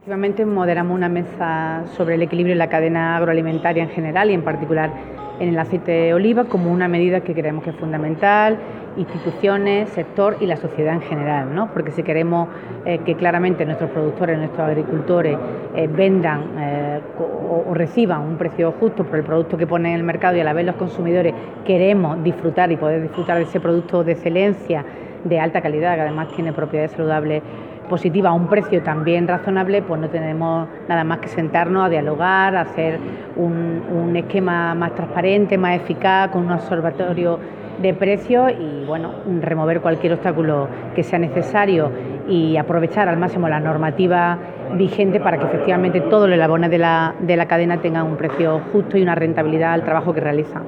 Efectivamente, moderamos una mesa sobre el equilibrio en la cadena agroalimentaria en general y en particular en el aceite de oliva como una medida que creemos que es fundamental, instituciones, sector y la sociedad en general, ¿no? Porque si queremos que claramente nuestros productores, nuestros agricultores vendan o reciban un precio justo por el producto que ponen en el mercado y a la vez los consumidores queremos disfrutar y poder disfrutar de ese producto de excelencia, de alta calidad, que además tiene propiedades saludables positiva a un precio también razonable, pues no tenemos nada más que sentarnos a dialogar, a hacer un esquema más transparente, más eficaz, con un observatorio de precios y bueno, remover cualquier obstáculo que sea necesario y aprovechar al máximo la normativa vigente para que efectivamente todos los eslabones de la cadena tengan un precio justo y una rentabilidad al trabajo que realizan.